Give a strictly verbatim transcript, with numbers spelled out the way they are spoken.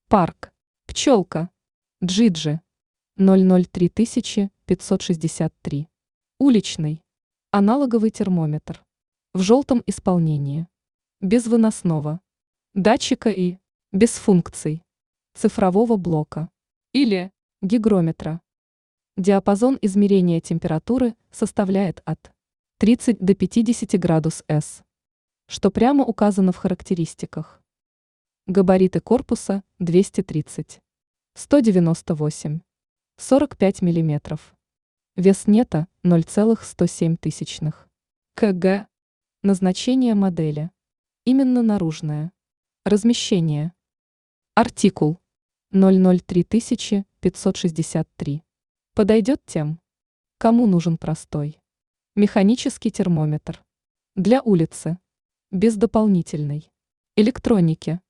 Парк. Пчелка. Джиджи. ноль ноль три пятьсот шестьдесят три. Уличный. Аналоговый термометр. В желтом исполнении. Без выносного датчика и без функций цифрового блока или гигрометра. Диапазон измерения температуры составляет от тридцати до пятидесяти градусов С, что прямо указано в характеристиках. Габариты корпуса двести тридцать, сто девяносто восемь, сорок пять миллиметров. Вес нета ноль целых сто семь тысячных кг. Назначение модели. Именно наружное. Размещение. Артикул ноль ноль три пятьсот шестьдесят три. Подойдет тем, кому нужен простой механический термометр. Для улицы. Без дополнительной электроники.